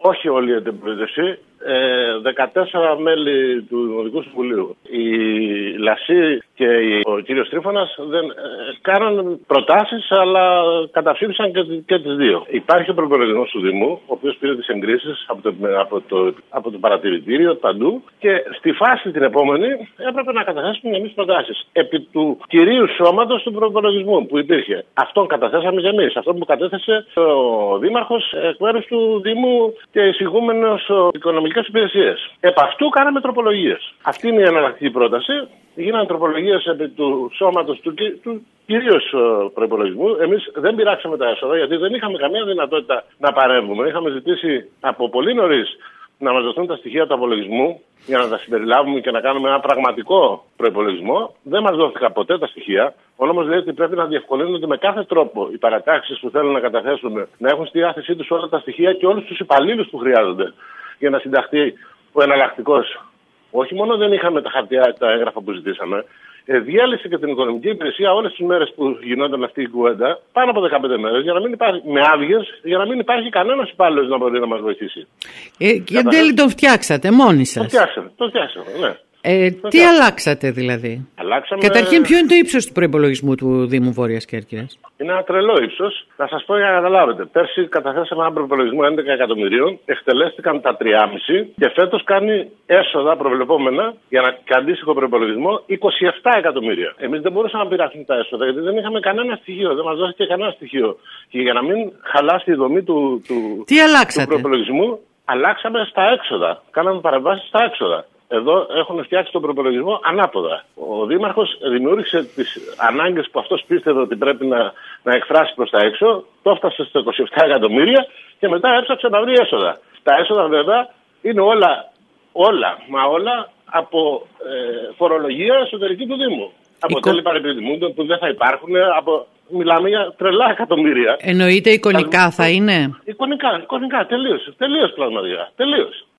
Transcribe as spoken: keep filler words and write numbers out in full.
όχι όλη η αντιπολίτευση, ε, δεκατέσσερα μέλη του Δημοτικού Συμβουλίου. Η Λασί και ο κύριος Τρίφωνας δεν ε, κάναν προτάσεις, αλλά καταψήφισαν και, και τις δύο. Υπάρχει ο προπολογισμός του Δήμου, ο οποίος πήρε τις εγκρίσεις από το, από, το, από το παρατηρητήριο παντού, και στη φάση την επόμενη έπρεπε να καταθέσουμε εμείς προτάσεις. Επί του κυρίου σώματος του προπολογισμού που υπήρχε. Αυτόν καταθέσαμε και εμείς. Αυτό που κατέθεσε ο Δήμαρχος εκ μέρους του Δήμου και εισηγούμενος οικονομικές υπηρεσίες. Επ' αυτού κάναμε τροπολογίες. Αυτή είναι η εναλλακτική πρόταση. Γίνανε τροπολογίες επί του σώματος του, του κυρίως προϋπολογισμού. Εμείς δεν πειράξαμε τα έσοδα, γιατί δεν είχαμε καμία δυνατότητα να παρέμβουμε. Είχαμε ζητήσει από πολύ νωρίς να μας δοθούν τα στοιχεία του απολογισμού για να τα συμπεριλάβουμε και να κάνουμε ένα πραγματικό προϋπολογισμό. Δεν μας δόθηκαν ποτέ τα στοιχεία. Ο νόμος λέει ότι πρέπει να διευκολύνονται με κάθε τρόπο οι παρατάξεις που θέλουν να καταθέσουν, να έχουν στη διάθεσή τους όλα τα στοιχεία και όλους τους υπαλλήλους που χρειάζονται για να συνταχθεί ο εναλλακτικός. Όχι μόνο δεν είχαμε τα χαρτιά, τα έγγραφα που ζητήσαμε, ε, διέλυσε και την οικονομική υπηρεσία όλες τις μέρες που γινόταν αυτή η κουβέντα, πάνω από δεκαπέντε μέρες, για να μην υπάρχει, με άδειες, για να μην υπάρχει κανένας υπάλληλος να μπορεί να μας βοηθήσει. Ε, και εν τέλει το φτιάξατε μόνοι σας. Το φτιάξαμε, το φτιάξαμε, ναι. Ε, τι αλλάξατε δηλαδή? Αλλάξαμε... Καταρχήν, ποιο είναι το ύψος του προϋπολογισμού του Δήμου Βόρειας Κέρκυρας? Είναι ένα τρελό ύψος. Να σας πω για να καταλάβετε. Πέρσι καταθέσαμε ένα προϋπολογισμό έντεκα εκατομμυρίων, εκτελέστηκαν τα τριακόσια και φέτος κάνει έσοδα προβλεπόμενα για να αντίστοιχο προϋπολογισμό είκοσι επτά εκατομμύρια. Εμείς δεν μπορούσαμε να πειράξουμε τα έσοδα γιατί δεν είχαμε κανένα στοιχείο, δεν μας δόθηκε κανένα στοιχείο. Και για να μην χαλάσει η δομή του, του, του προϋπολογισμού, αλλάξαμε στα έξοδα. Κάναμε παρεμβάσεις στα έξοδα. Εδώ έχουν φτιάξει τον προπολογισμό ανάποδα. Ο Δήμαρχος δημιούργησε τις ανάγκες που αυτός πίστευε ότι πρέπει να, να εκφράσει προς τα έξω, το έφτασε στα είκοσι επτά εκατομμύρια και μετά έψαξε να βρει έσοδα. Τα έσοδα βέβαια είναι όλα, όλα, μα όλα από ε, φορολογία εσωτερική του Δήμου. Από τέλη παρεπιδημούντων που δεν θα υπάρχουν, από... μιλάμε για τρελά εκατομμύρια. Εννοείται εικονικά θα είναι? Εικονικά, εικονικά, τελείως, τελείως πλασματικά, τελείως.